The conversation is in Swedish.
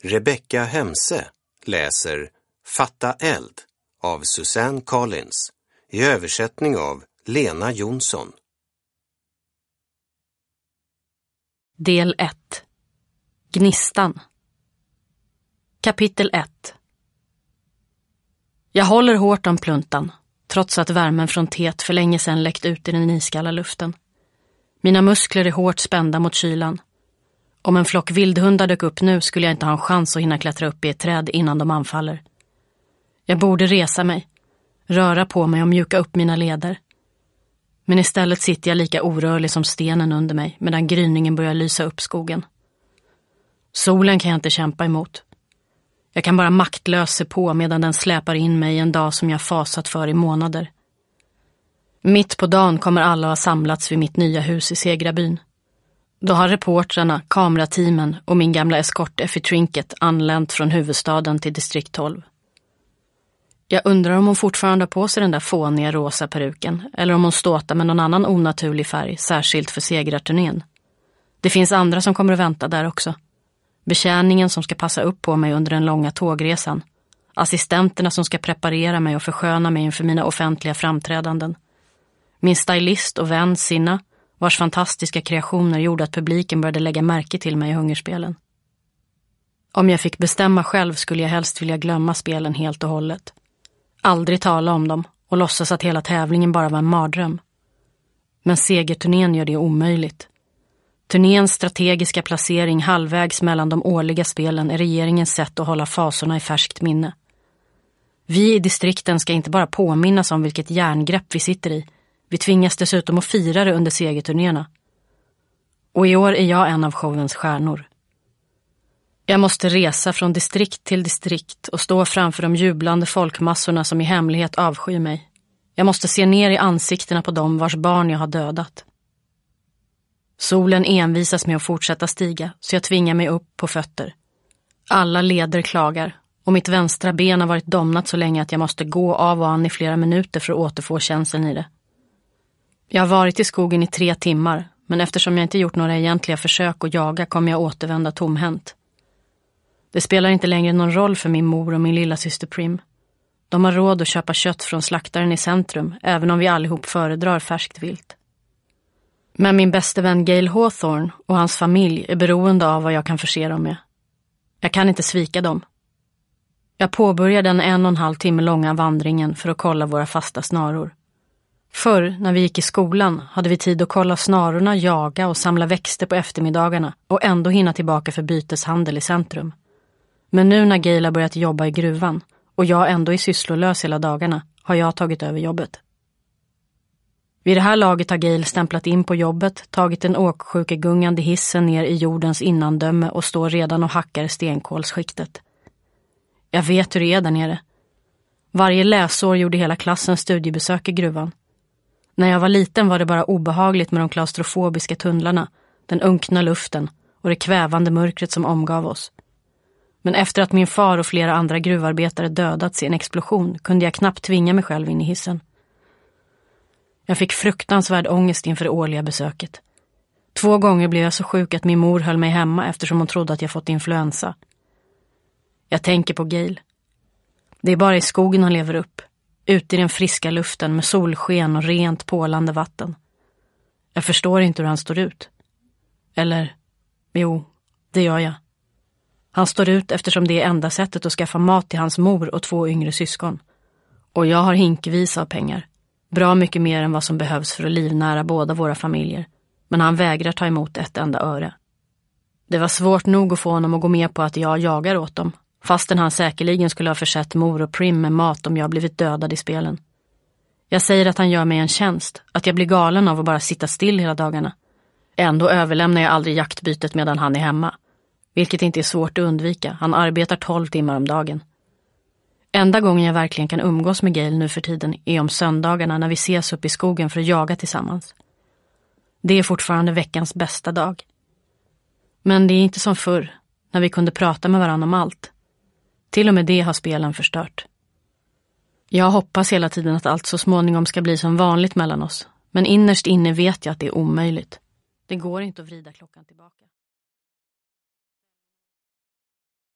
Rebecca Hemse läser Fatta eld av Susanne Collins i översättning av Lena Jonsson. Del 1. Gnistan. Kapitel 1. Jag håller hårt om pluntan, trots att värmen från teet för länge sedan läckt ut i den iskalla luften. Mina muskler är hårt spända mot kylan. Om en flock vildhundar dök upp nu skulle jag inte ha en chans att hinna klättra upp i ett träd innan de anfaller. Jag borde resa mig, röra på mig och mjuka upp mina leder. Men istället sitter jag lika orörlig som stenen under mig medan gryningen börjar lysa upp skogen. Solen kan jag inte kämpa emot. Jag kan bara maktlös se på medan den släpar in mig en dag som jag fasat för i månader. Mitt på dagen kommer alla ha samlats vid mitt nya hus i Segrabyn. Då har reportrarna, kamerateamen och min gamla eskort Effie Trinket anlänt från huvudstaden till distrikt 12. Jag undrar om hon fortfarande har på sig den där fåniga rosa peruken eller om hon ståtar med någon annan onaturlig färg, särskilt för segrarturnén. Det finns andra som kommer att vänta där också. Betjäningen som ska passa upp på mig under den långa tågresan. Assistenterna som ska preparera mig och försköna mig inför mina offentliga framträdanden. Min stylist och vän Sinna, vars fantastiska kreationer gjorde att publiken började lägga märke till mig i hungerspelen. Om jag fick bestämma själv skulle jag helst vilja glömma spelen helt och hållet. Aldrig tala om dem och låtsas att hela tävlingen bara var en mardröm. Men segerturnén gör det omöjligt. Turnéns strategiska placering halvvägs mellan de årliga spelen är regeringens sätt att hålla fasorna i färskt minne. Vi i distrikten ska inte bara påminnas om vilket järngrepp vi sitter i. Vi tvingas dessutom att fira det under segerturnéerna. Och i år är jag en av showens stjärnor. Jag måste resa från distrikt till distrikt och stå framför de jublande folkmassorna som i hemlighet avskyr mig. Jag måste se ner i ansiktena på dem vars barn jag har dödat. Solen envisas med att fortsätta stiga så jag tvingar mig upp på fötter. Alla leder klagar och mitt vänstra ben har varit domnat så länge att jag måste gå av och an i flera minuter för att återfå känslan i det. Jag har varit i skogen i 3 timmar, men eftersom jag inte gjort några egentliga försök att jaga kommer jag återvända tomhänt. Det spelar inte längre någon roll för min mor och min lilla syster Prim. De har råd att köpa kött från slaktaren i centrum, även om vi allihop föredrar färskt vilt. Men min bäste vän Gail Hawthorne och hans familj är beroende av vad jag kan förse dem med. Jag kan inte svika dem. Jag påbörjade den 1,5 timme långa vandringen för att kolla våra fasta snaror. Förr, när vi gick i skolan, hade vi tid att kolla snarorna, jaga och samla växter på eftermiddagarna och ändå hinna tillbaka för byteshandel i centrum. Men nu när Gail har börjat jobba i gruvan och jag ändå är sysslolös hela dagarna har jag tagit över jobbet. Vid det här laget har Gail stämplat in på jobbet, tagit den åksjukegungande hissen ner i jordens innandöme och står redan och hackar stenkolsskiktet. Jag vet hur det är där nere. Varje läsår gjorde hela klassen studiebesök i gruvan. När jag var liten var det bara obehagligt med de klaustrofobiska tunnlarna, den unkna luften och det kvävande mörkret som omgav oss. Men efter att min far och flera andra gruvarbetare dödats i en explosion kunde jag knappt tvinga mig själv in i hissen. Jag fick fruktansvärd ångest inför det årliga besöket. 2 gånger blev jag så sjuk att min mor höll mig hemma eftersom hon trodde att jag fått influensa. Jag tänker på Gail. Det är bara i skogen han lever upp, ute i den friska luften med solsken och rent pålande vatten. Jag förstår inte hur han står ut. Eller, jo, det gör jag. Han står ut eftersom det är enda sättet att skaffa mat till hans mor och 2 yngre syskon. Och jag har hinkvis av pengar. Bra mycket mer än vad som behövs för att livnära båda våra familjer. Men han vägrar ta emot ett enda öre. Det var svårt nog att få honom att gå med på att jag jagar åt dem. Fastän han säkerligen skulle ha försett mor och Prim med mat om jag blivit dödad i spelen. Jag säger att han gör mig en tjänst. Att jag blir galen av att bara sitta still hela dagarna. Ändå överlämnar jag aldrig jaktbytet medan han är hemma. Vilket inte är svårt att undvika. Han arbetar 12 timmar om dagen. Enda gången jag verkligen kan umgås med Gail nu för tiden är om söndagarna när vi ses upp i skogen för att jaga tillsammans. Det är fortfarande veckans bästa dag. Men det är inte som förr, när vi kunde prata med varandra om allt. Till och med det har spelen förstört. Jag hoppas hela tiden att allt så småningom ska bli som vanligt mellan oss. Men innerst inne vet jag att det är omöjligt. Det går inte att vrida klockan tillbaka.